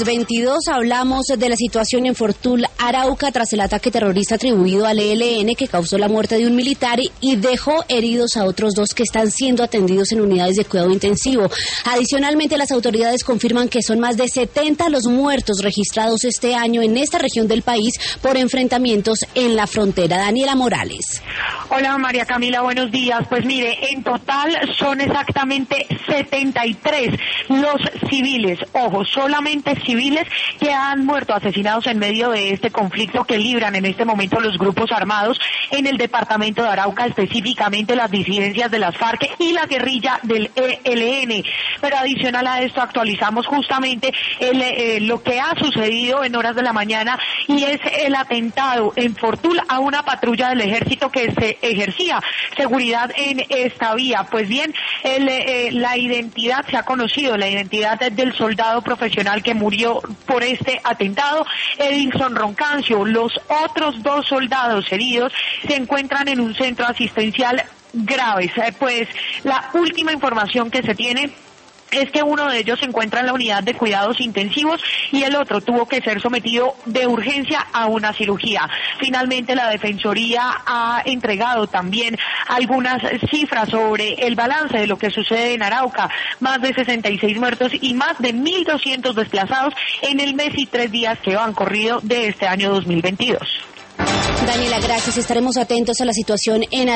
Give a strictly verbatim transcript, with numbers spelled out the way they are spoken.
veintidós hablamos de la situación en Fortul, Arauca, tras el ataque terrorista atribuido al E L N que causó la muerte de un militar y dejó heridos a otros dos que están siendo atendidos en unidades de cuidado intensivo. Adicionalmente, las autoridades confirman que son más de setenta los muertos registrados este año en esta región del país por enfrentamientos en la frontera. Daniela Morales. Hola María Camila, buenos días. Pues mire, en total son exactamente setenta y tres los civiles, ojo, solamente civiles que han muerto asesinados en medio de este conflicto que libran en este momento los grupos armados en el departamento de Arauca, específicamente las disidencias de las FARC y la guerrilla del E L N. Pero adicional a esto actualizamos justamente el, eh, lo que ha sucedido en horas de la mañana, y es el atentado en Fortul a una patrulla del ejército que se ejercía seguridad en esta vía. Pues bien, el, eh, la identidad se ha conocido, la identidad del soldado profesional que murió por este atentado, Edilson Roncancio. Los otros dos soldados heridos se encuentran en un centro asistencial graves. Eh, pues la última información que se tiene es que uno de ellos se encuentra en la unidad de cuidados intensivos y el otro tuvo que ser sometido de urgencia a una cirugía. Finalmente, la Defensoría ha entregado también algunas cifras sobre el balance de lo que sucede en Arauca. Más de sesenta y seis muertos y más de mil doscientos desplazados en el mes y tres días que van corrido de este año dos mil veintidós. Daniela, gracias. Estaremos atentos a la situación en